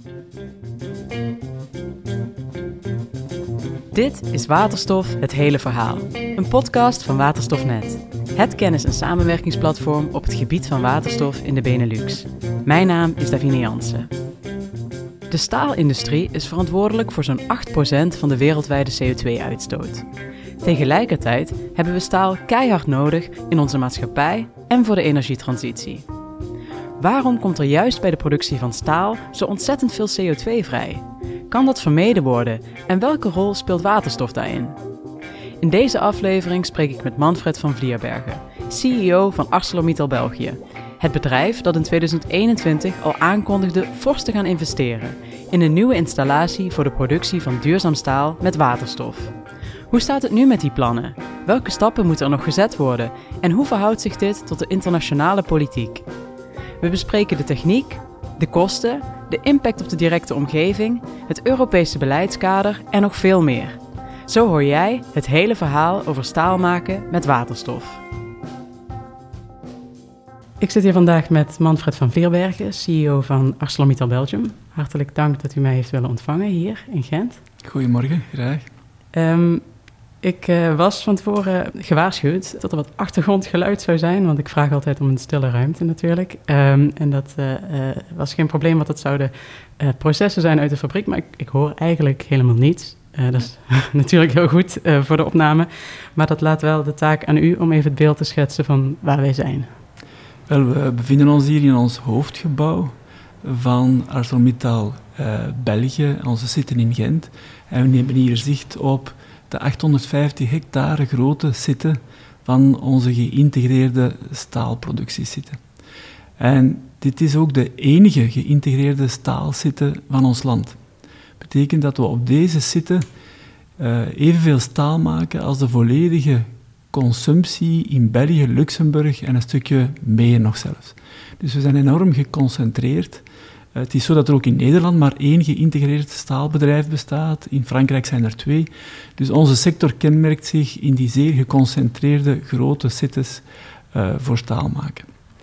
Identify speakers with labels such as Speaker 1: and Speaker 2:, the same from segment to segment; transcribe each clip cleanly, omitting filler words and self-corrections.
Speaker 1: Dit is Waterstof, het hele verhaal. Een podcast van Waterstofnet. Het kennis- en samenwerkingsplatform op het gebied van waterstof in de Benelux. Mijn naam is Davine Jansen. De staalindustrie is verantwoordelijk voor zo'n 8% van de wereldwijde CO2-uitstoot. Tegelijkertijd hebben we staal keihard nodig in onze maatschappij en voor de energietransitie. Waarom komt er juist bij de productie van staal zo ontzettend veel CO2 vrij? Kan dat vermeden worden en welke rol speelt waterstof daarin? In deze aflevering spreek ik met Manfred van Vlierbergen, CEO van ArcelorMittal België. Het bedrijf dat in 2021 al aankondigde fors te gaan investeren in een nieuwe installatie voor de productie van duurzaam staal met waterstof. Hoe staat het nu met die plannen? Welke stappen moeten er nog gezet worden? En hoe verhoudt zich dit tot de internationale politiek? We bespreken de techniek, de kosten, de impact op de directe omgeving, het Europese beleidskader en nog veel meer. Zo hoor jij het hele verhaal over staal maken met waterstof. Ik zit hier vandaag met Manfred van Vlierbergen, CEO van ArcelorMittal Belgium. Hartelijk dank dat u mij heeft willen ontvangen hier in Gent.
Speaker 2: Goedemorgen, graag.
Speaker 1: Ik was van tevoren gewaarschuwd dat er wat achtergrondgeluid zou zijn, want ik vraag altijd om een stille ruimte natuurlijk. En dat was geen probleem, want dat zouden processen zijn uit de fabriek, maar ik hoor eigenlijk helemaal niets. Dat is natuurlijk heel goed voor de opname, maar dat laat wel de taak aan u om even het beeld te schetsen van waar wij zijn.
Speaker 2: Wel, we bevinden ons hier in ons hoofdgebouw van ArcelorMittal België. Onze zitten in Gent en we nemen hier zicht op de 850 hectare grote site van onze geïntegreerde staalproductiesite. En dit is ook de enige geïntegreerde staalsite van ons land. Dat betekent dat we op deze site evenveel staal maken als de volledige consumptie in België, Luxemburg en een stukje meer nog zelfs. Dus we zijn enorm geconcentreerd. Het is zo dat er ook in Nederland maar 1 geïntegreerd staalbedrijf bestaat. In Frankrijk zijn er 2. Dus onze sector kenmerkt zich in die zeer geconcentreerde grote sites voor staal maken.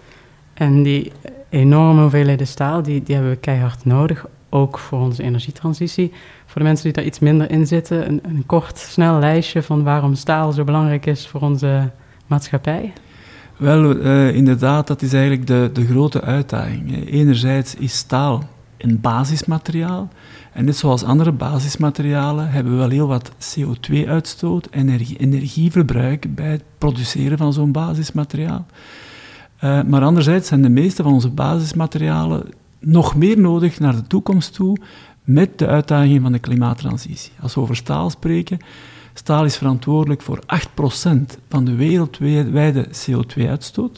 Speaker 1: En die enorme hoeveelheden staal, die hebben we keihard nodig, ook voor onze energietransitie. Voor de mensen die daar iets minder in zitten, een kort, snel lijstje van waarom staal zo belangrijk is voor onze maatschappij.
Speaker 2: Wel, inderdaad, dat is eigenlijk de grote uitdaging. Enerzijds is staal een basismateriaal. En net zoals andere basismaterialen hebben we wel heel wat CO2-uitstoot en energieverbruik bij het produceren van zo'n basismateriaal. Maar anderzijds zijn de meeste van onze basismaterialen nog meer nodig naar de toekomst toe met de uitdaging van de klimaattransitie. Als we over staal spreken, staal is verantwoordelijk voor 8% van de wereldwijde CO2-uitstoot,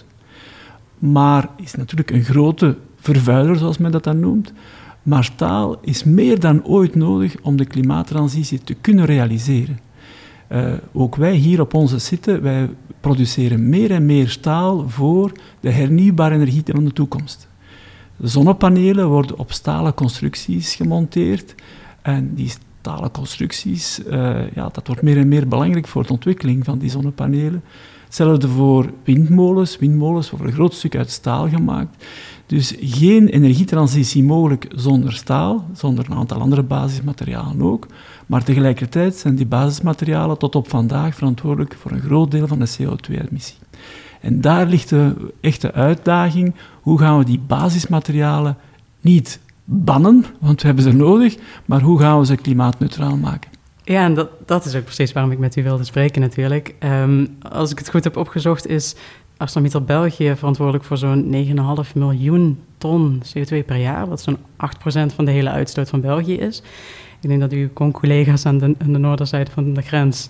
Speaker 2: maar is natuurlijk een grote vervuiler, zoals men dat dan noemt. Maar staal is meer dan ooit nodig om de klimaattransitie te kunnen realiseren. Ook wij hier op onze site, wij produceren meer en meer staal voor de hernieuwbare energie van de toekomst. De zonnepanelen worden op stalen constructies gemonteerd en die stalen constructies, dat wordt meer en meer belangrijk voor de ontwikkeling van die zonnepanelen. Hetzelfde voor windmolens. Windmolens worden voor een groot stuk uit staal gemaakt. Dus geen energietransitie mogelijk zonder staal, zonder een aantal andere basismaterialen ook. Maar tegelijkertijd zijn die basismaterialen tot op vandaag verantwoordelijk voor een groot deel van de CO2-emissie. En daar ligt de echte uitdaging. Hoe gaan we die basismaterialen niet bannen, want we hebben ze nodig, maar hoe gaan we ze klimaatneutraal maken?
Speaker 1: Ja, en dat is ook precies waarom ik met u wilde spreken natuurlijk. Als ik het goed heb opgezocht, is ArcelorMittal België verantwoordelijk voor zo'n 9,5 miljoen ton CO2 per jaar, wat zo'n 8% van de hele uitstoot van België is. Ik denk dat uw collega's aan de noorderzijde van de grens,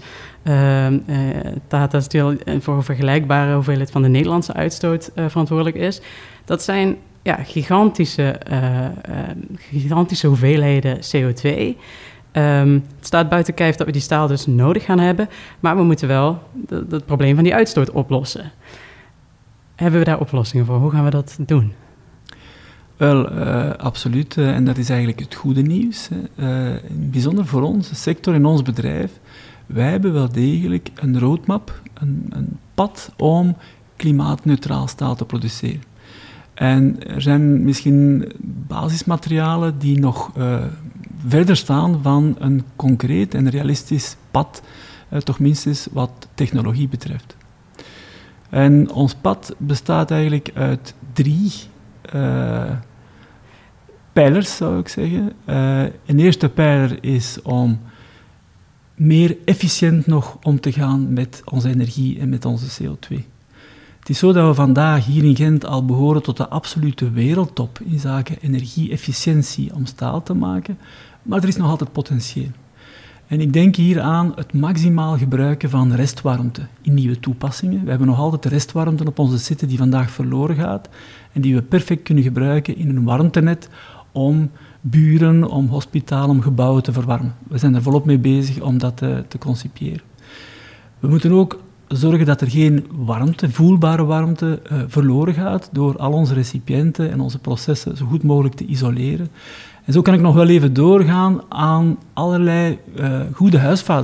Speaker 1: Tata Steel, voor een vergelijkbare hoeveelheid van de Nederlandse uitstoot verantwoordelijk is. Dat zijn gigantische hoeveelheden CO2. Het staat buiten kijf dat we die staal dus nodig gaan hebben, maar we moeten wel het probleem van die uitstoot oplossen. Hebben we daar oplossingen voor? Hoe gaan we dat doen?
Speaker 2: Wel, absoluut. En dat is eigenlijk het goede nieuws. Bijzonder voor onze sector en ons bedrijf. Wij hebben wel degelijk een roadmap, een pad om klimaatneutraal staal te produceren. En er zijn misschien basismaterialen die nog verder staan van een concreet en realistisch pad, toch minstens wat technologie betreft. En ons pad bestaat eigenlijk uit 3 pijlers, zou ik zeggen. Een eerste pijler is om meer efficiënt nog om te gaan met onze energie en met onze CO2. Het is zo dat we vandaag hier in Gent al behoren tot de absolute wereldtop in zaken energie-efficiëntie om staal te maken, maar er is nog altijd potentieel. En ik denk hier aan het maximaal gebruiken van restwarmte in nieuwe toepassingen. We hebben nog altijd restwarmte op onze sitten die vandaag verloren gaat en die we perfect kunnen gebruiken in een warmtenet om buren, om hospitalen, om gebouwen te verwarmen. We zijn er volop mee bezig om dat te concipiëren. We moeten ook zorgen dat er geen warmte, voelbare warmte, verloren gaat door al onze recipiënten en onze processen zo goed mogelijk te isoleren. En zo kan ik nog wel even doorgaan aan allerlei goede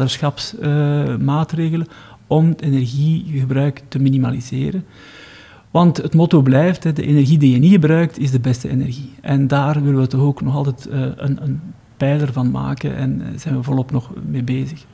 Speaker 2: huisvaderschapsmaatregelen om het energiegebruik te minimaliseren. Want het motto blijft, de energie die je niet gebruikt, is de beste energie. En daar willen we toch ook nog altijd een pijler van maken en zijn we volop nog mee bezig.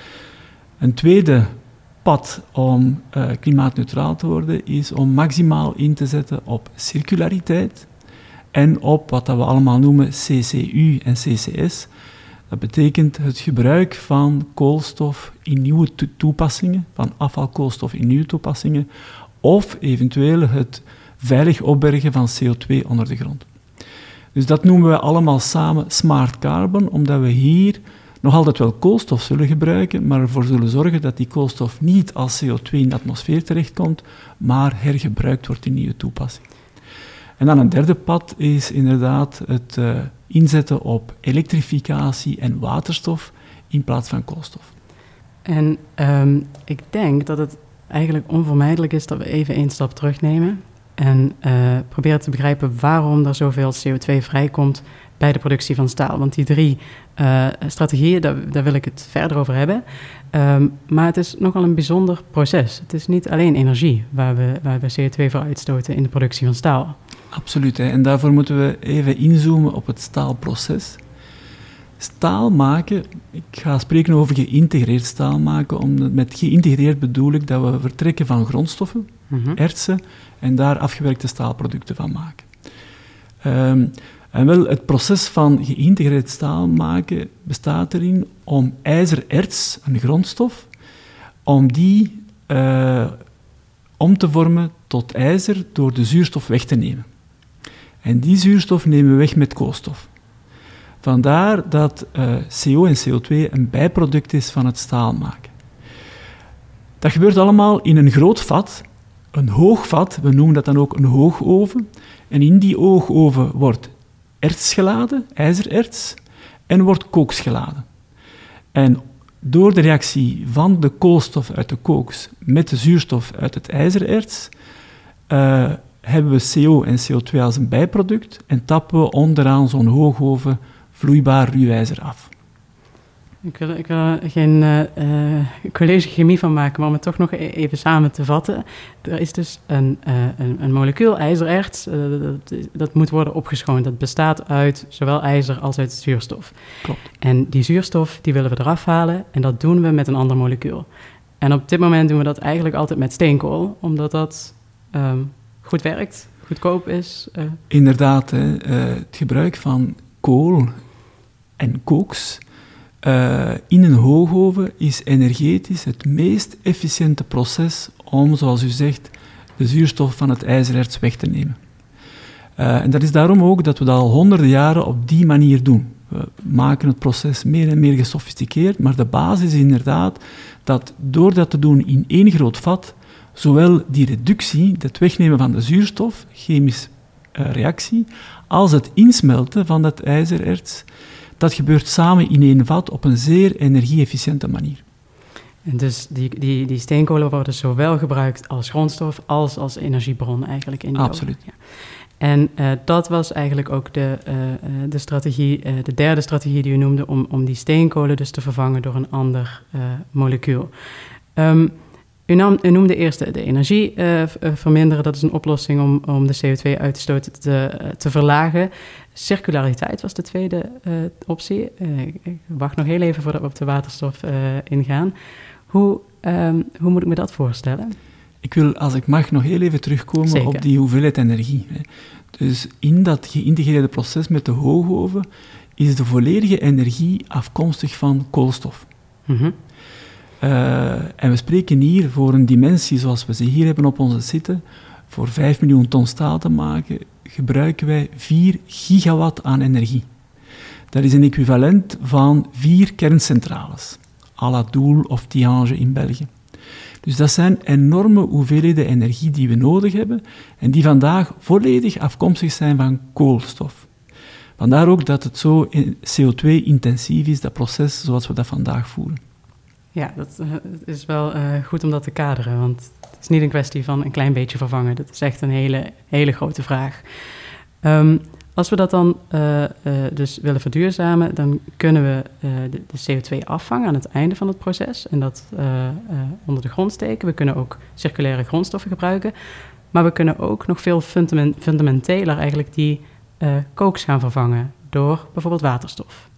Speaker 2: Een tweede pad om klimaatneutraal te worden is om maximaal in te zetten op circulariteit en op wat we allemaal noemen CCU en CCS. Dat betekent het gebruik van koolstof in nieuwe toepassingen, van afvalkoolstof in nieuwe toepassingen, of eventueel het veilig opbergen van CO2 onder de grond. Dus dat noemen we allemaal samen smart carbon, omdat we hier nog altijd wel koolstof zullen gebruiken, maar ervoor zullen zorgen dat die koolstof niet als CO2 in de atmosfeer terechtkomt, maar hergebruikt wordt in nieuwe toepassingen. En dan een derde pad is inderdaad het inzetten op elektrificatie en waterstof in plaats van koolstof.
Speaker 1: En ik denk dat het eigenlijk onvermijdelijk is dat we even 1 stap terugnemen en proberen te begrijpen waarom er zoveel CO2 vrijkomt bij de productie van staal. Want die 3 strategieën, daar wil ik het verder over hebben. Maar het is nogal een bijzonder proces. Het is niet alleen energie waar we CO2 voor uitstoten in de productie van staal.
Speaker 2: Absoluut, hè. En daarvoor moeten we even inzoomen op het staalproces. Staal maken, ik ga spreken over geïntegreerd staal maken. Met geïntegreerd bedoel ik dat we vertrekken van grondstoffen, ertsen, en daar afgewerkte staalproducten van maken. En wel, het proces van geïntegreerd staal maken bestaat erin om ijzererts, een grondstof, om die om te vormen tot ijzer door de zuurstof weg te nemen. En die zuurstof nemen we weg met koolstof. Vandaar dat CO en CO2 een bijproduct is van het staal maken. Dat gebeurt allemaal in een groot vat, een hoog vat, we noemen dat dan ook een hoogoven. En in die hoogoven wordt erts geladen, ijzererts, en wordt kooks geladen. En door de reactie van de koolstof uit de kooks met de zuurstof uit het ijzererts, hebben we CO en CO2 als een bijproduct en tappen we onderaan zo'n hoogoven vloeibaar ruwijzer af.
Speaker 1: Ik wil er geen college chemie van maken, maar om het toch nog even samen te vatten. Er is dus een molecuul, ijzererts, dat moet worden opgeschoond. Dat bestaat uit zowel ijzer als uit zuurstof.
Speaker 2: Klopt.
Speaker 1: En die zuurstof die willen we eraf halen en dat doen we met een ander molecuul. En op dit moment doen we dat eigenlijk altijd met steenkool, omdat dat goed werkt, goedkoop is.
Speaker 2: Inderdaad, het gebruik van kool en kooks in een hoogoven is energetisch het meest efficiënte proces om, zoals u zegt, de zuurstof van het ijzererts weg te nemen. En dat is daarom ook dat we dat al honderden jaren op die manier doen. We maken het proces meer en meer gesofisticeerd, maar de basis is inderdaad dat door dat te doen in één groot vat, zowel die reductie, het wegnemen van de zuurstof, chemische reactie, als het insmelten van dat ijzererts, dat gebeurt samen in één vat op een zeer energie-efficiënte manier.
Speaker 1: En dus die steenkolen worden zowel gebruikt als grondstof als energiebron eigenlijk in die
Speaker 2: Absoluut.
Speaker 1: oven. Ja. En dat was eigenlijk ook de strategie, de derde strategie die u noemde, om die steenkolen dus te vervangen door een ander molecuul. U noemde eerst de energie verminderen. Dat is een oplossing om de CO2-uitstoot te verlagen. Circulariteit was de tweede optie. Ik wacht nog heel even voordat we op de waterstof ingaan. Hoe moet ik me dat voorstellen?
Speaker 2: Ik wil, als ik mag, nog heel even terugkomen
Speaker 1: Zeker.
Speaker 2: op die hoeveelheid energie. Dus in dat geïntegreerde proces met de hoogoven is de volledige energie afkomstig van koolstof.
Speaker 1: Mm-hmm.
Speaker 2: En we spreken hier voor een dimensie zoals we ze hier hebben op onze site. Voor 5 miljoen ton staal te maken, gebruiken wij 4 gigawatt aan energie. Dat is een equivalent van 4 kerncentrales, à la Doel of Tihange in België. Dus dat zijn enorme hoeveelheden energie die we nodig hebben en die vandaag volledig afkomstig zijn van koolstof. Vandaar ook dat het zo CO2-intensief is, dat proces zoals we dat vandaag voeren.
Speaker 1: Ja, dat is wel goed om dat te kaderen, want het is niet een kwestie van een klein beetje vervangen. Dat is echt een hele grote vraag. Als we dat dan dus willen verduurzamen, dan kunnen we de CO2 afvangen aan het einde van het proces en dat onder de grond steken. We kunnen ook circulaire grondstoffen gebruiken, maar we kunnen ook nog veel fundamenteler eigenlijk die kooks gaan vervangen door bijvoorbeeld waterstof.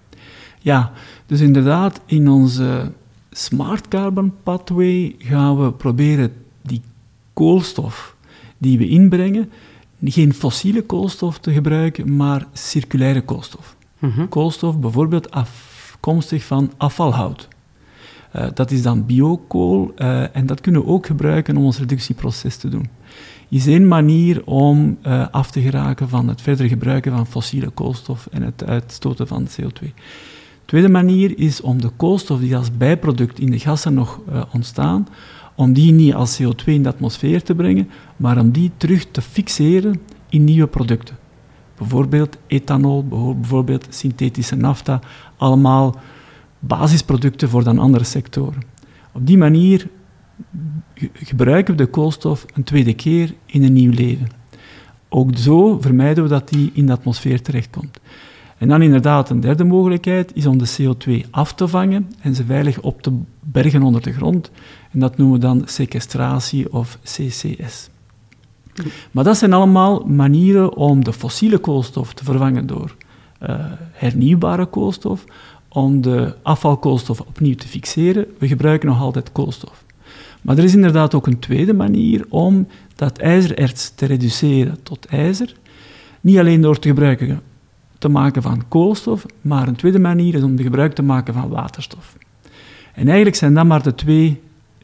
Speaker 2: Ja, dus inderdaad, in onze Smart Carbon Pathway gaan we proberen die koolstof die we inbrengen, geen fossiele koolstof te gebruiken, maar circulaire koolstof. Mm-hmm. Koolstof bijvoorbeeld afkomstig van afvalhout. Dat is dan biokool en dat kunnen we ook gebruiken om ons reductieproces te doen. Is één manier om af te geraken van het verder gebruiken van fossiele koolstof en het uitstoten van CO2. Tweede manier is om de koolstof die als bijproduct in de gassen nog ontstaan, om die niet als CO2 in de atmosfeer te brengen, maar om die terug te fixeren in nieuwe producten. Bijvoorbeeld ethanol, bijvoorbeeld synthetische nafta, allemaal basisproducten voor dan andere sectoren. Op die manier gebruiken we de koolstof een tweede keer in een nieuw leven. Ook zo vermijden we dat die in de atmosfeer terechtkomt. En dan inderdaad een derde mogelijkheid is om de CO2 af te vangen en ze veilig op te bergen onder de grond. En dat noemen we dan sequestratie of CCS. Maar dat zijn allemaal manieren om de fossiele koolstof te vervangen door hernieuwbare koolstof, om de afvalkoolstof opnieuw te fixeren. We gebruiken nog altijd koolstof. Maar er is inderdaad ook een tweede manier om dat ijzererts te reduceren tot ijzer. Niet alleen door te maken van koolstof, maar een tweede manier is om de gebruik te maken van waterstof. En eigenlijk zijn dat maar de twee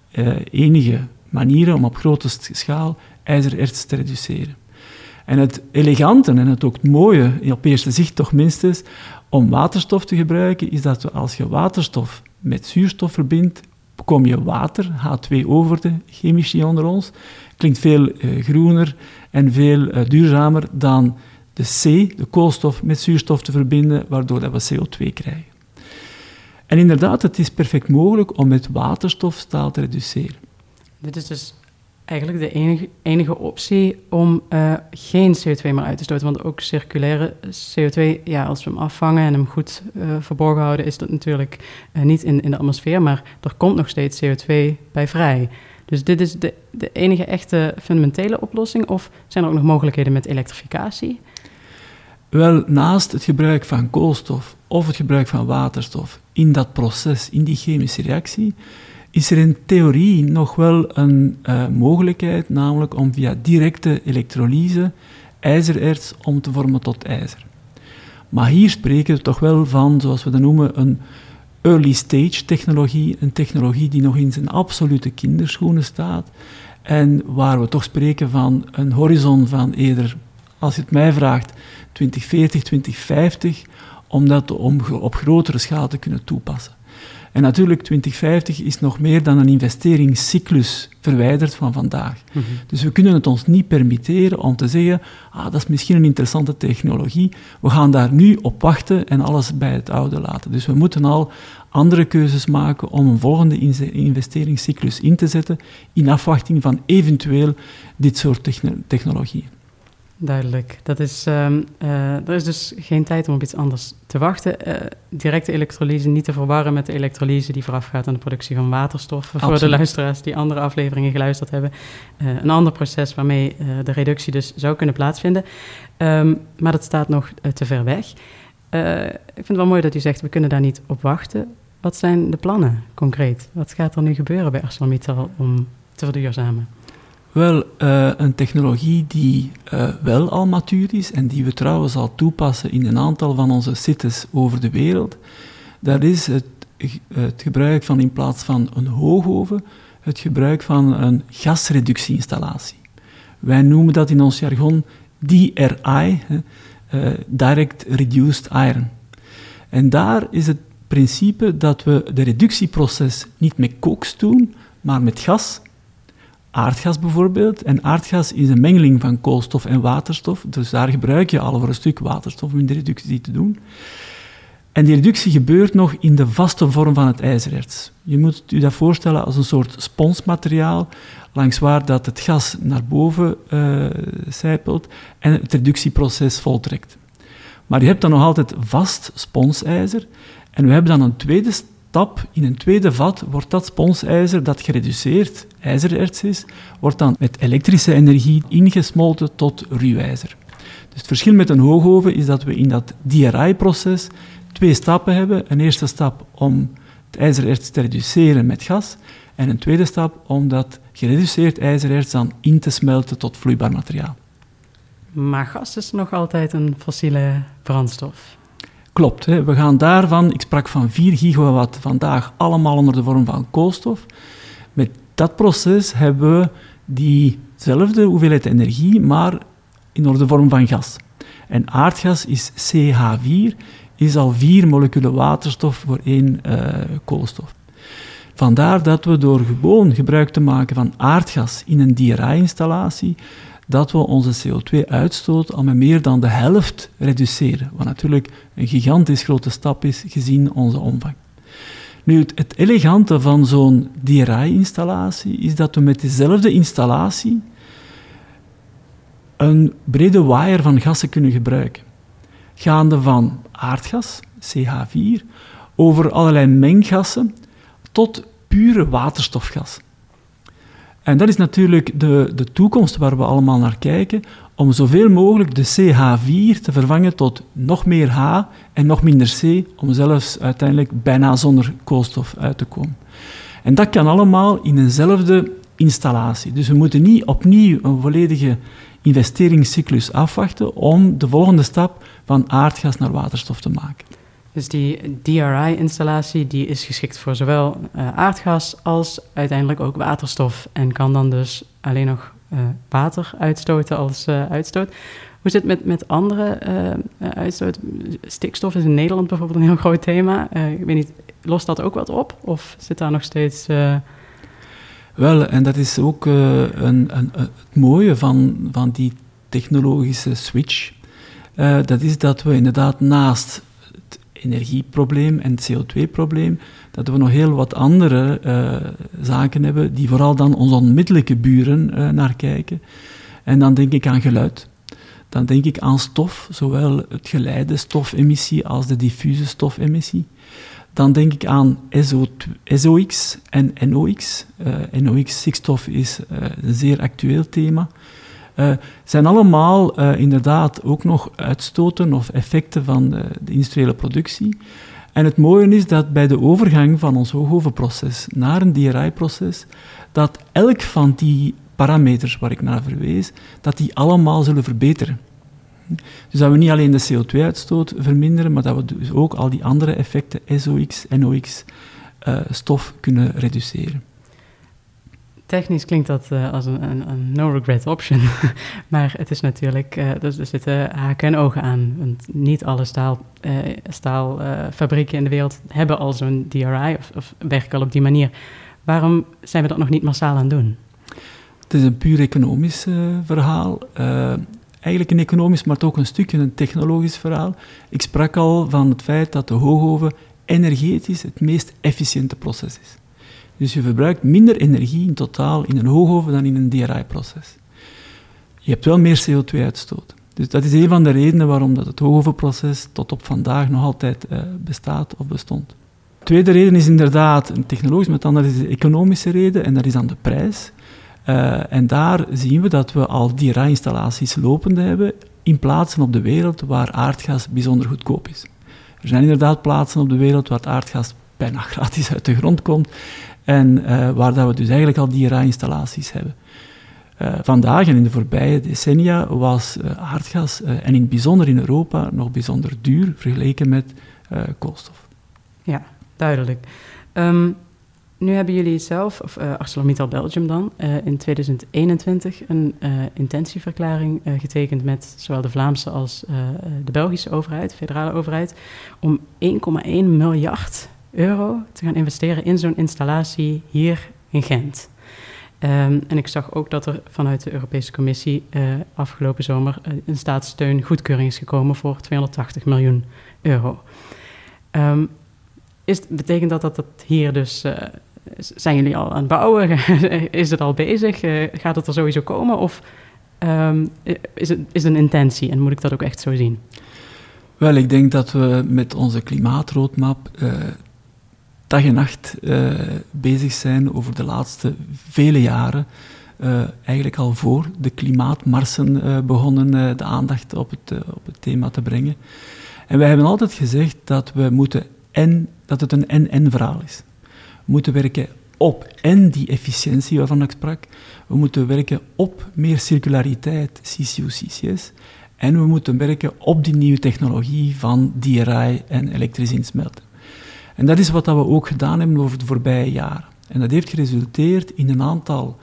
Speaker 2: enige manieren om op grote schaal ijzererts te reduceren. En het elegante en het ook mooie, op eerste zicht toch minstens, om waterstof te gebruiken, is dat als je waterstof met zuurstof verbindt, kom je water, H2O de chemici onder ons. Klinkt veel groener en veel duurzamer dan de C, de koolstof, met zuurstof te verbinden, waardoor dat we CO2 krijgen. En inderdaad, het is perfect mogelijk om met waterstof staal te reduceren.
Speaker 1: Dit is dus eigenlijk de enige optie om geen CO2 meer uit te stoten. Want ook circulaire CO2, ja, als we hem afvangen en hem goed verborgen houden, is dat natuurlijk niet in de atmosfeer, maar er komt nog steeds CO2 bij vrij. Dus dit is de enige echte fundamentele oplossing, of zijn er ook nog mogelijkheden met elektrificatie?
Speaker 2: Wel, naast het gebruik van koolstof of het gebruik van waterstof in dat proces, in die chemische reactie, is er in theorie nog wel een mogelijkheid, namelijk om via directe elektrolyse ijzererts om te vormen tot ijzer. Maar hier spreken we toch wel van, zoals we dat noemen, een early stage technologie, een technologie die nog in zijn absolute kinderschoenen staat en waar we toch spreken van een horizon van eerder, als je het mij vraagt, 2040, 2050, om dat op grotere schaal te kunnen toepassen. En natuurlijk, 2050 is nog meer dan een investeringscyclus verwijderd van vandaag. Mm-hmm. Dus we kunnen het ons niet permitteren om te zeggen, dat is misschien een interessante technologie, we gaan daar nu op wachten en alles bij het oude laten. Dus we moeten al andere keuzes maken om een volgende investeringscyclus in te zetten in afwachting van eventueel dit soort technologieën.
Speaker 1: Duidelijk. Er is dus geen tijd om op iets anders te wachten. Directe elektrolyse niet te verwarren met de elektrolyse die voorafgaat aan de productie van waterstof.
Speaker 2: Absoluut.
Speaker 1: Voor de luisteraars die andere afleveringen geluisterd hebben. Een ander proces waarmee de reductie dus zou kunnen plaatsvinden. Maar dat staat nog te ver weg. Ik vind het wel mooi dat u zegt, we kunnen daar niet op wachten. Wat zijn de plannen concreet? Wat gaat er nu gebeuren bij ArcelorMittal om te verduurzamen?
Speaker 2: Wel, een technologie die wel al matuur is en die we trouwens al toepassen in een aantal van onze sites over de wereld, dat is het gebruik van, in plaats van een hoogoven, het gebruik van een gasreductieinstallatie. Wij noemen dat in ons jargon DRI, Direct Reduced Iron. En daar is het principe dat we de reductieproces niet met koks doen, maar met gas. Aardgas bijvoorbeeld. En aardgas is een mengeling van koolstof en waterstof. Dus daar gebruik je al voor een stuk waterstof om de reductie te doen. En die reductie gebeurt nog in de vaste vorm van het ijzererts. Je moet je dat voorstellen als een soort sponsmateriaal, langs waar dat het gas naar boven sijpelt en het reductieproces voltrekt. Maar je hebt dan nog altijd vast sponsijzer. En we hebben dan een tweede stap. In een tweede vat wordt dat sponsijzer dat gereduceerd ijzererts is, wordt dan met elektrische energie ingesmolten tot ruwijzer. Dus het verschil met een hoogoven is dat we in dat DRI-proces 2 stappen hebben. Een eerste stap om het ijzererts te reduceren met gas en een tweede stap om dat gereduceerd ijzererts dan in te smelten tot vloeibaar materiaal.
Speaker 1: Maar gas is nog altijd een fossiele brandstof.
Speaker 2: Klopt, hè. We gaan daarvan, ik sprak van 4 gigawatt vandaag, allemaal onder de vorm van koolstof. Met dat proces hebben we diezelfde hoeveelheid energie, maar in de vorm van gas. En aardgas is CH4, is al 4 moleculen waterstof voor 1 koolstof. Vandaar dat we door gewoon gebruik te maken van aardgas in een DRI-installatie, dat we onze CO2-uitstoot al met meer dan de helft reduceren. Wat natuurlijk een gigantisch grote stap is, gezien onze omvang. Nu, het elegante van zo'n DRI-installatie is dat we met dezelfde installatie een brede waaier van gassen kunnen gebruiken. Gaande van aardgas, CH4, over allerlei menggassen, tot pure waterstofgas. En dat is natuurlijk de toekomst waar we allemaal naar kijken, om zoveel mogelijk de CH4 te vervangen tot nog meer H en nog minder C, om zelfs uiteindelijk bijna zonder koolstof uit te komen. En dat kan allemaal in eenzelfde installatie. Dus we moeten niet opnieuw een volledige investeringscyclus afwachten om de volgende stap van aardgas naar waterstof te maken.
Speaker 1: Dus die DRI-installatie die is geschikt voor zowel aardgas als uiteindelijk ook waterstof. En kan dan dus alleen nog water uitstoten als uitstoot. Hoe zit het met andere uitstoot? Stikstof is in Nederland bijvoorbeeld een heel groot thema. Ik weet niet, lost dat ook wat op? Of zit daar nog steeds...
Speaker 2: Wel, en dat is ook het mooie van die technologische switch. Dat is dat we inderdaad naast het energieprobleem en het CO2-probleem, dat we nog heel wat andere zaken hebben, die vooral dan onze onmiddellijke buren naar kijken. En dan denk ik aan geluid. Dan denk ik aan stof, zowel het geleide stofemissie als de diffuse stofemissie. Dan denk ik aan SOx en NOx. NOx, stikstof, is een zeer actueel thema. Zijn allemaal inderdaad ook nog uitstoten of effecten van de industriële productie. En het mooie is dat bij de overgang van ons hoogovenproces naar een DRI-proces, dat elk van die parameters waar ik naar verwees, dat die allemaal zullen verbeteren. Dus dat we niet alleen de CO2-uitstoot verminderen, maar dat we dus ook al die andere effecten, SOx, NOx, stof kunnen reduceren.
Speaker 1: Technisch klinkt dat als een no-regret option, maar het is natuurlijk, er zitten haken en ogen aan. Want niet alle staalfabrieken in de wereld hebben al zo'n DRI of werken al op die manier. Waarom zijn we dat nog niet massaal aan het doen?
Speaker 2: Het is een puur economisch verhaal. Eigenlijk een economisch, maar ook een stukje een technologisch verhaal. Ik sprak al van het feit dat de hoogoven energetisch het meest efficiënte proces is. Dus je verbruikt minder energie in totaal in een hoogoven dan in een DRI-proces. Je hebt wel meer CO2-uitstoot. Dus dat is een van de redenen waarom dat het hoogovenproces tot op vandaag nog altijd bestaat of bestond. De tweede reden is inderdaad een technologisch, maar dan is de economische reden en dat is dan de prijs. En daar zien we dat we al DRI-installaties lopende hebben in plaatsen op de wereld waar aardgas bijzonder goedkoop is. Er zijn inderdaad plaatsen op de wereld waar het aardgas bijna gratis uit de grond komt en waar dat we dus eigenlijk al DRI-installaties hebben. Vandaag en in de voorbije decennia was aardgas, en in het bijzonder in Europa, nog bijzonder duur vergeleken met koolstof.
Speaker 1: Ja, duidelijk. Nu hebben jullie zelf, of ArcelorMittal Belgium dan, in 2021 een intentieverklaring getekend met zowel de Vlaamse als de Belgische overheid, de federale overheid, om 1,1 miljard euro te gaan investeren in zo'n installatie hier in Gent. En ik zag ook dat er vanuit de Europese Commissie afgelopen zomer een staatssteun goedkeuring is gekomen voor 280 miljoen euro. Betekent dat hier dus... zijn jullie al aan het bouwen? Is het al bezig? Gaat het er sowieso komen? Of is het een intentie en moet ik dat ook echt zo zien?
Speaker 2: Wel, ik denk dat we met onze klimaatroadmap dag en nacht bezig zijn over de laatste vele jaren. Eigenlijk al voor de klimaatmarsen begonnen de aandacht op het thema te brengen. En wij hebben altijd gezegd dat we moeten dat het een en-en-verhaal is. We moeten werken op die efficiëntie waarvan ik sprak. We moeten werken op meer circulariteit, CCU-CCS. En we moeten werken op die nieuwe technologie van DRI en elektrisch insmelten. En dat is wat we ook gedaan hebben over de voorbije jaren. En dat heeft geresulteerd in een aantal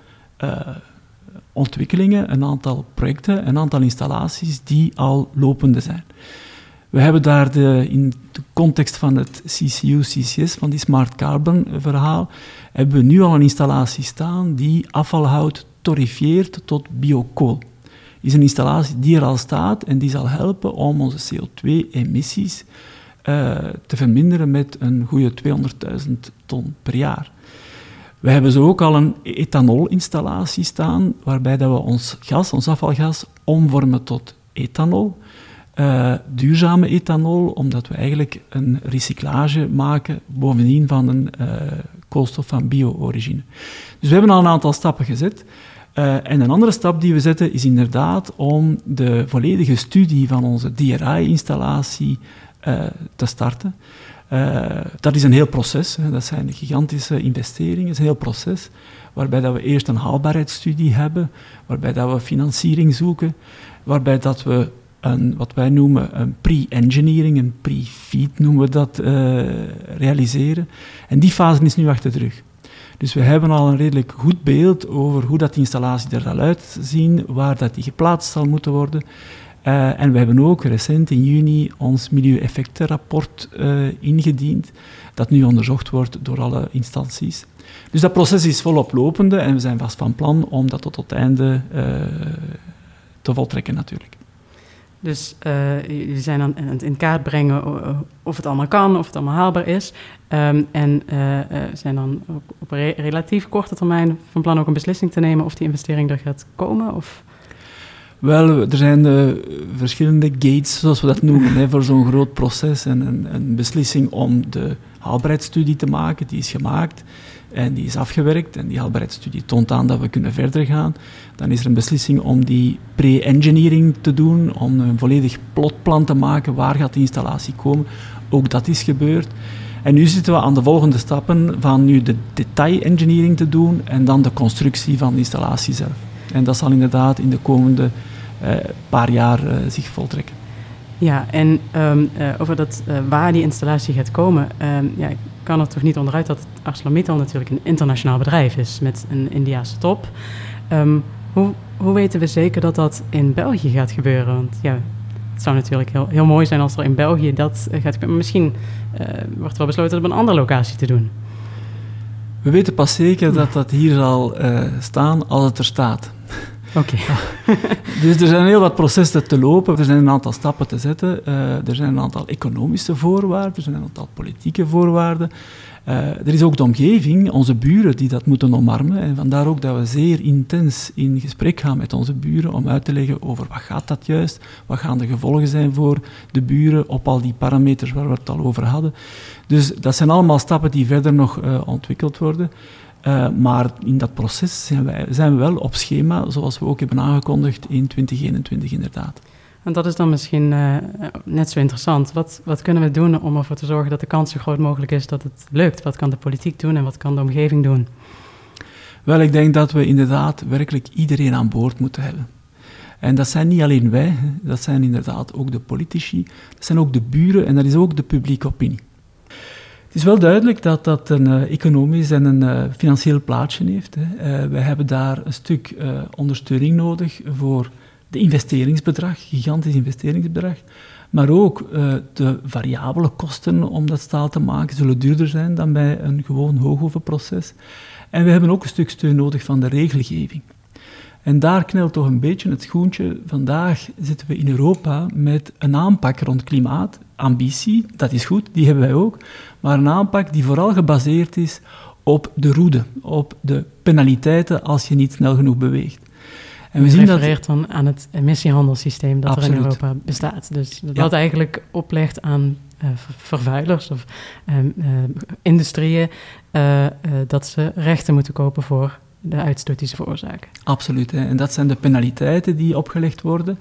Speaker 2: ontwikkelingen, een aantal projecten, een aantal installaties die al lopende zijn. We hebben daar in de context van het CCU-CCS, van die Smart Carbon verhaal, hebben we nu al een installatie staan die afvalhout torrefieert tot biokool. Is een installatie die er al staat en die zal helpen om onze CO2-emissies te verminderen met een goede 200.000 ton per jaar. We hebben zo ook al een ethanolinstallatie staan, waarbij dat we ons afvalgas omvormen tot ethanol. Duurzame ethanol, omdat we eigenlijk een recyclage maken, bovendien van een koolstof van bio-origine. Dus we hebben al een aantal stappen gezet. En een andere stap die we zetten is inderdaad om de volledige studie van onze DRI-installatie te starten. Dat is een heel proces, dat zijn gigantische investeringen, dat is een heel proces, waarbij dat we eerst een haalbaarheidsstudie hebben, waarbij dat we financiering zoeken, waarbij dat we wat wij noemen een pre-engineering, een pre-feed noemen we dat, realiseren. En die fase is nu achter de rug. Dus we hebben al een redelijk goed beeld over hoe dat die installatie er zal uitzien, waar dat die geplaatst zal moeten worden. En we hebben ook recent in juni ons milieueffectenrapport ingediend, dat nu onderzocht wordt door alle instanties. Dus dat proces is volop lopende en we zijn vast van plan om dat tot het einde te voltrekken natuurlijk.
Speaker 1: Dus jullie zijn aan het in kaart brengen of het allemaal kan, of het allemaal haalbaar is. En zijn dan op een relatief korte termijn van plan ook een beslissing te nemen of die investering er gaat komen? Of?
Speaker 2: Wel, er zijn verschillende gates, zoals we dat noemen, voor zo'n groot proces. En een beslissing om de haalbaarheidsstudie te maken, die is gemaakt en die is afgewerkt. En die haalbaarheidsstudie toont aan dat we kunnen verder gaan. Dan is er een beslissing om die pre-engineering te doen, om een volledig plotplan te maken, waar gaat die installatie komen. Ook dat is gebeurd. En nu zitten we aan de volgende stappen van nu de detail-engineering te doen en dan de constructie van de installatie zelf. En dat zal inderdaad in de komende paar jaar zich voltrekken.
Speaker 1: Ja, en over waar die installatie gaat komen, ik kan er toch niet onderuit dat ArcelorMittal natuurlijk een internationaal bedrijf is met een Indiase top. Hoe weten we zeker dat dat in België gaat gebeuren? Want ja, het zou natuurlijk heel mooi zijn als er in België dat gaat gebeuren. Maar misschien wordt wel besloten het op een andere locatie te doen.
Speaker 2: We weten pas zeker dat dat hier zal staan als het er staat.
Speaker 1: Oké.
Speaker 2: Dus er zijn heel wat processen te lopen, er zijn een aantal stappen te zetten, er zijn een aantal economische voorwaarden, er zijn een aantal politieke voorwaarden. Er is ook de omgeving, onze buren, die dat moeten omarmen. En vandaar ook dat we zeer intens in gesprek gaan met onze buren om uit te leggen over wat gaat dat juist, wat gaan de gevolgen zijn voor de buren op al die parameters waar we het al over hadden. Dus dat zijn allemaal stappen die verder nog ontwikkeld worden. Maar in dat proces zijn we wel op schema, zoals we ook hebben aangekondigd in 2021 inderdaad.
Speaker 1: En dat is dan misschien net zo interessant. Wat kunnen we doen om ervoor te zorgen dat de kans zo groot mogelijk is dat het lukt? Wat kan de politiek doen en wat kan de omgeving doen?
Speaker 2: Wel, ik denk dat we inderdaad werkelijk iedereen aan boord moeten hebben. En dat zijn niet alleen wij, dat zijn inderdaad ook de politici, dat zijn ook de buren en dat is ook de publieke opinie. Het is wel duidelijk dat dat een economisch en een financieel plaatje heeft. Wij hebben daar een stuk ondersteuning nodig voor de investeringsbedrag, gigantisch investeringsbedrag, maar ook de variabele kosten om dat staal te maken zullen duurder zijn dan bij een gewoon hoogovenproces. En we hebben ook een stuk steun nodig van de regelgeving. En daar knelt toch een beetje het schoentje. Vandaag zitten we in Europa met een aanpak rond klimaat, ambitie, dat is goed, die hebben wij ook, maar een aanpak die vooral gebaseerd is op de roede, op de penaliteiten als je niet snel genoeg beweegt.
Speaker 1: En we zien refereert dan aan het emissiehandelssysteem dat
Speaker 2: Absoluut.
Speaker 1: er in Europa bestaat. Dus dat eigenlijk oplegt aan vervuilers of industrieën dat ze rechten moeten kopen voor de uitstoot die ze veroorzaken.
Speaker 2: Absoluut. Hè. En dat zijn de penaliteiten die opgelegd worden.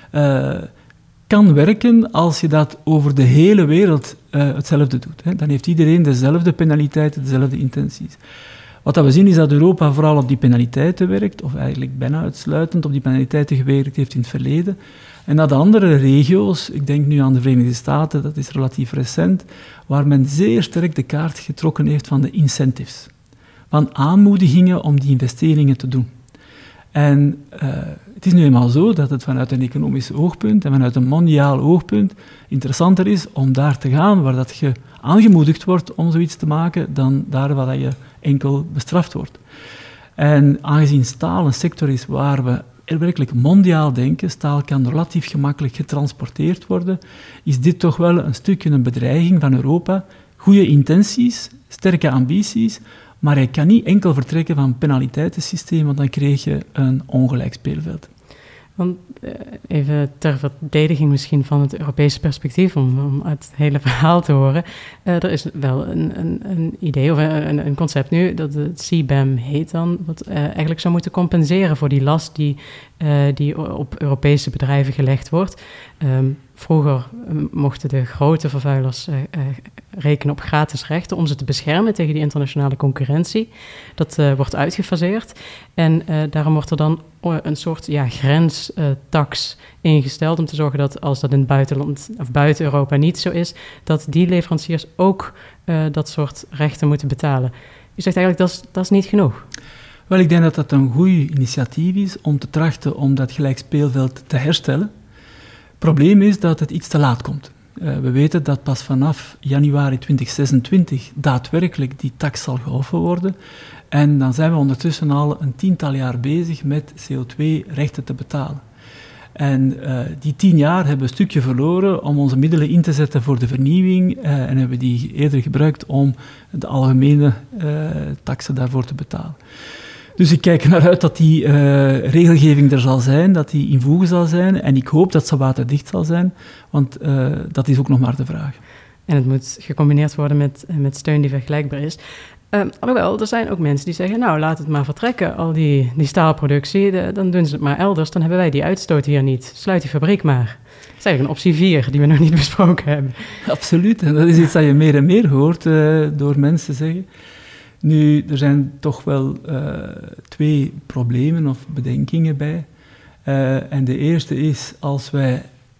Speaker 2: Kan werken als je dat over de hele wereld hetzelfde doet. Hè. Dan heeft iedereen dezelfde penaliteiten, dezelfde intenties. Wat we zien is dat Europa vooral op die penaliteiten werkt, of eigenlijk bijna uitsluitend op die penaliteiten gewerkt heeft in het verleden. En dat de andere regio's, ik denk nu aan de Verenigde Staten, dat is relatief recent, waar men zeer sterk de kaart getrokken heeft van de incentives. Van aanmoedigingen om die investeringen te doen. En het is nu eenmaal zo dat het vanuit een economisch oogpunt en vanuit een mondiaal oogpunt interessanter is om daar te gaan waar dat je aangemoedigd wordt om zoiets te maken, dan daar waar je enkel bestraft wordt. En aangezien staal een sector is waar we werkelijk mondiaal denken, staal kan relatief gemakkelijk getransporteerd worden, is dit toch wel een stukje een bedreiging van Europa. Goede intenties, sterke ambities, maar hij kan niet enkel vertrekken van een penaliteitensysteem, want dan krijg je een ongelijk speelveld.
Speaker 1: Want even ter verdediging misschien van het Europese perspectief, om het hele verhaal te horen. Er is wel een idee of een concept nu, dat het CBAM heet dan, wat eigenlijk zou moeten compenseren voor die last die op Europese bedrijven gelegd wordt. Vroeger mochten de grote vervuilers rekenen op gratis rechten om ze te beschermen tegen die internationale concurrentie. Dat wordt uitgefaseerd en daarom wordt er dan een soort grenstax ingesteld om te zorgen dat als dat in het buitenland of buiten Europa niet zo is, dat die leveranciers ook dat soort rechten moeten betalen. U zegt eigenlijk dat is niet genoeg.
Speaker 2: Wel, ik denk dat dat een goed initiatief is om te trachten om dat gelijk speelveld te herstellen. Het probleem is dat het iets te laat komt. We weten dat pas vanaf januari 2026 daadwerkelijk die tax zal gehouden worden. En dan zijn we ondertussen al een 10-tal jaar bezig met CO2-rechten te betalen. En die 10 jaar hebben we een stukje verloren om onze middelen in te zetten voor de vernieuwing en hebben die eerder gebruikt om de algemene taxen daarvoor te betalen. Dus ik kijk naar uit dat die regelgeving er zal zijn, dat die in voege zal zijn en ik hoop dat ze waterdicht zal zijn, want dat is ook nog maar de vraag.
Speaker 1: En het moet gecombineerd worden met steun die vergelijkbaar is. Alhoewel, er zijn ook mensen die zeggen, nou, laat het maar vertrekken, al die staalproductie, dan doen ze het maar elders, dan hebben wij die uitstoot hier niet. Sluit die fabriek maar. Dat is eigenlijk een optie 4, die we nog niet besproken hebben.
Speaker 2: Absoluut, en dat is iets dat je meer en meer hoort door mensen zeggen. Nu, er zijn toch wel 2 problemen of bedenkingen bij. En de eerste is, als wij...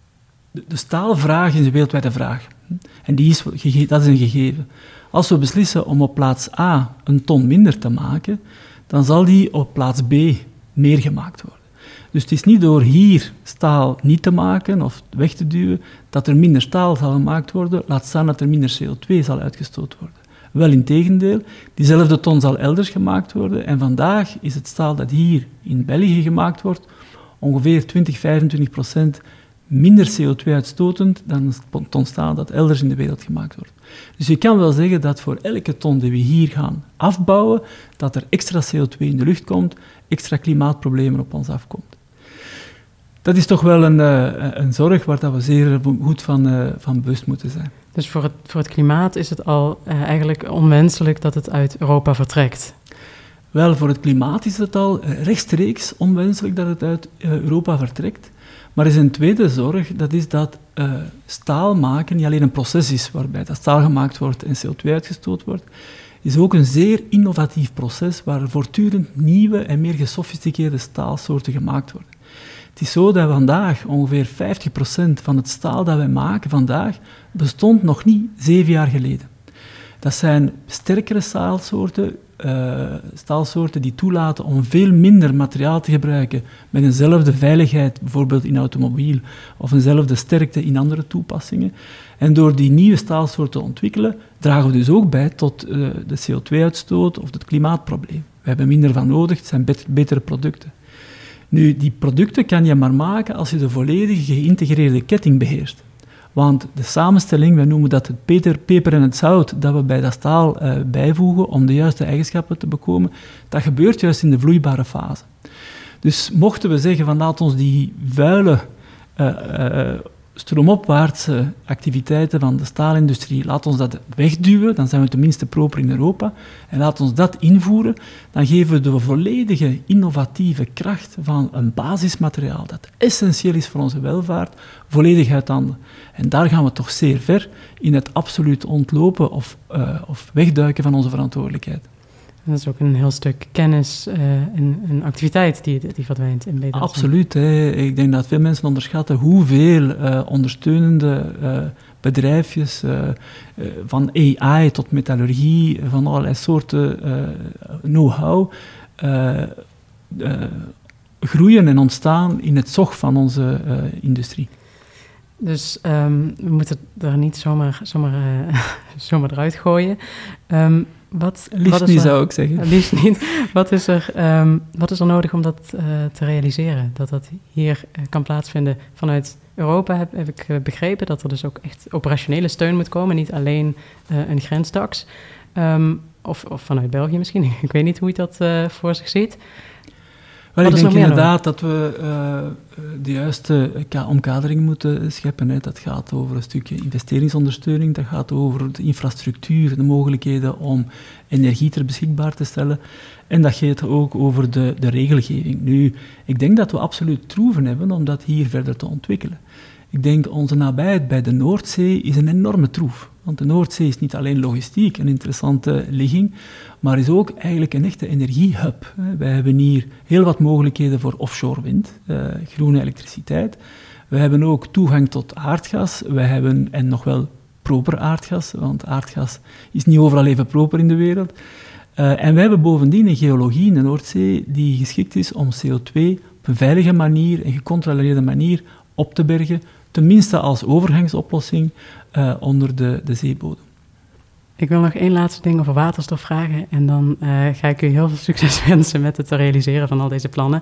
Speaker 2: De staalvraag is een wereldwijde vraag. En dat is een gegeven. Als we beslissen om op plaats A een ton minder te maken, dan zal die op plaats B meer gemaakt worden. Dus het is niet door hier staal niet te maken of weg te duwen, dat er minder staal zal gemaakt worden, laat staan dat er minder CO2 zal uitgestoot worden. Wel integendeel, diezelfde ton zal elders gemaakt worden en vandaag is het staal dat hier in België gemaakt wordt ongeveer 20-25% minder CO2-uitstotend dan een ton staal dat elders in de wereld gemaakt wordt. Dus je kan wel zeggen dat voor elke ton die we hier gaan afbouwen, dat er extra CO2 in de lucht komt, extra klimaatproblemen op ons afkomt. Dat is toch wel een zorg waar dat we zeer goed van bewust moeten zijn.
Speaker 1: Dus voor het klimaat is het al eigenlijk onwenselijk dat het uit Europa vertrekt?
Speaker 2: Wel, voor het klimaat is het al rechtstreeks onwenselijk dat het uit Europa vertrekt. Maar er is een tweede zorg, dat is dat staal maken niet alleen een proces is waarbij dat staal gemaakt wordt en CO2 uitgestoot wordt, is ook een zeer innovatief proces waar voortdurend nieuwe en meer gesofisticeerde staalsoorten gemaakt worden. Het is zo dat vandaag ongeveer 50% van het staal dat wij maken vandaag bestond nog niet 7 jaar geleden. Dat zijn sterkere staalsoorten die toelaten om veel minder materiaal te gebruiken met eenzelfde veiligheid, bijvoorbeeld in automobiel, of eenzelfde sterkte in andere toepassingen. En door die nieuwe staalsoorten te ontwikkelen, dragen we dus ook bij tot de CO2-uitstoot of het klimaatprobleem. We hebben minder van nodig, het zijn betere producten. Nu, die producten kan je maar maken als je de volledige geïntegreerde ketting beheerst. Want de samenstelling, wij noemen dat het peper en het zout, dat we bij dat staal bijvoegen om de juiste eigenschappen te bekomen, dat gebeurt juist in de vloeibare fase. Dus mochten we zeggen van laat ons die vuile, stroomopwaartse activiteiten van de staalindustrie, laat ons dat wegduwen, dan zijn we tenminste proper in Europa, en laat ons dat invoeren, dan geven we de volledige innovatieve kracht van een basismateriaal dat essentieel is voor onze welvaart, volledig uit handen. En daar gaan we toch zeer ver in het absoluut ontlopen of wegduiken van onze verantwoordelijkheid.
Speaker 1: En dat is ook een heel stuk kennis en activiteit die verdwijnt in BDSM.
Speaker 2: Absoluut. Hè. Ik denk dat veel mensen onderschatten hoeveel ondersteunende bedrijfjes, van AI tot metallurgie, van allerlei soorten know-how, groeien en ontstaan in het zog van onze industrie.
Speaker 1: Dus we moeten er niet zomaar eruit gooien.
Speaker 2: Liefst niet, zou ik zeggen.
Speaker 1: Liefst niet. Wat is er nodig om dat te realiseren? Dat dat hier kan plaatsvinden vanuit Europa, heb ik begrepen. Dat er dus ook echt operationele steun moet komen. Niet alleen een grenstax. Of vanuit België misschien. Ik weet niet hoe je dat voor zich ziet.
Speaker 2: Wel, ik denk inderdaad dat we de juiste omkadering moeten scheppen. Hè. Dat gaat over een stukje investeringsondersteuning, dat gaat over de infrastructuur, de mogelijkheden om energie ter beschikbaar te stellen. En dat gaat ook over de regelgeving. Nu, ik denk dat we absoluut troeven hebben om dat hier verder te ontwikkelen. Ik denk onze nabijheid bij de Noordzee is een enorme troef. Want de Noordzee is niet alleen logistiek een interessante ligging, maar is ook eigenlijk een echte energiehub. Wij hebben hier heel wat mogelijkheden voor offshore wind, groene elektriciteit. We hebben ook toegang tot aardgas. En nog wel proper aardgas, want aardgas is niet overal even proper in de wereld. En we hebben bovendien een geologie in de Noordzee die geschikt is om CO2 op een veilige manier en gecontroleerde manier op te bergen, tenminste als overgangsoplossing onder de zeebodem.
Speaker 1: Ik wil nog één laatste ding over waterstof vragen en dan ga ik u heel veel succes wensen met het realiseren van al deze plannen.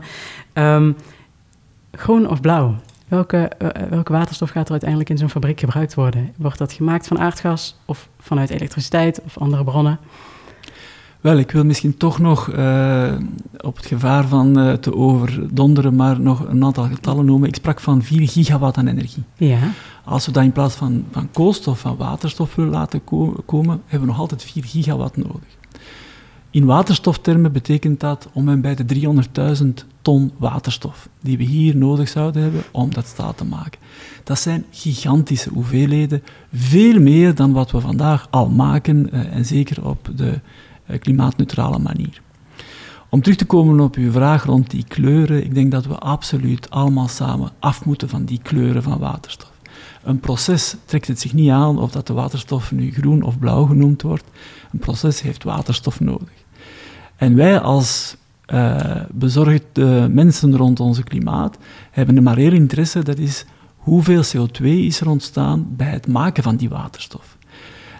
Speaker 1: Groen of blauw? Welke waterstof gaat er uiteindelijk in zo'n fabriek gebruikt worden? Wordt dat gemaakt van aardgas of vanuit elektriciteit of andere bronnen?
Speaker 2: Wel, ik wil misschien toch nog op het gevaar van te overdonderen, maar nog een aantal getallen noemen. Ik sprak van 4 gigawatt aan energie.
Speaker 1: Ja.
Speaker 2: Als we dat in plaats van koolstof, van waterstof willen laten komen, hebben we nog altijd 4 gigawatt nodig. In waterstoftermen betekent dat om en bij de 300.000 ton waterstof die we hier nodig zouden hebben om dat staal te maken. Dat zijn gigantische hoeveelheden, veel meer dan wat we vandaag al maken en zeker op de klimaatneutrale manier. Om terug te komen op uw vraag rond die kleuren, ik denk dat we absoluut allemaal samen af moeten van die kleuren van waterstof. Een proces trekt het zich niet aan of dat de waterstof nu groen of blauw genoemd wordt. Een proces heeft waterstof nodig. En wij als bezorgde mensen rond onze klimaat hebben er maar één interesse, dat is hoeveel CO2 is er ontstaan bij het maken van die waterstof.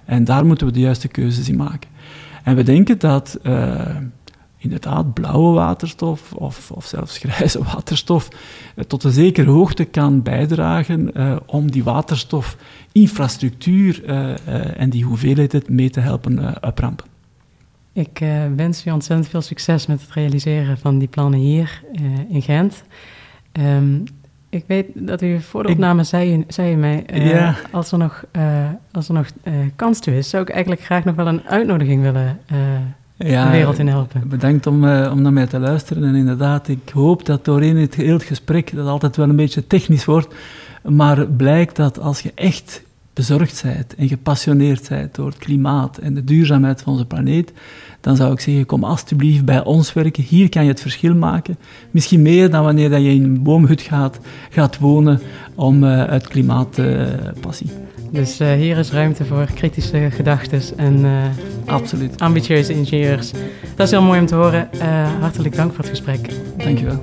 Speaker 2: En daar moeten we de juiste keuzes in maken. En we denken dat inderdaad blauwe waterstof of zelfs grijze waterstof tot een zekere hoogte kan bijdragen om die waterstofinfrastructuur en die hoeveelheid mee te helpen oprampen. Ik
Speaker 1: wens u ontzettend veel succes met het realiseren van die plannen hier in Gent. Ik weet dat u voor de opname zei u mij, als er nog kans toe is, zou ik eigenlijk graag nog wel een uitnodiging willen de wereld in helpen.
Speaker 2: Bedankt om naar mij te luisteren. En inderdaad, ik hoop dat doorheen het heel gesprek, dat altijd wel een beetje technisch wordt, maar blijkt dat als je echt bezorgd bent en gepassioneerd bent door het klimaat en de duurzaamheid van onze planeet, dan zou ik zeggen, kom alsjeblieft bij ons werken. Hier kan je het verschil maken. Misschien meer dan wanneer je in een boomhut gaat wonen uit klimaatpassie.
Speaker 1: Dus hier is ruimte voor kritische gedachten en
Speaker 2: absoluut
Speaker 1: ambitieuze ingenieurs. Dat is heel mooi om te horen. Hartelijk dank voor het gesprek.
Speaker 2: Dank je wel.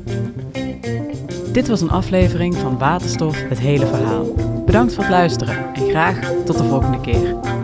Speaker 1: Dit was een aflevering van Waterstof, het hele verhaal. Bedankt voor het luisteren en graag tot de volgende keer.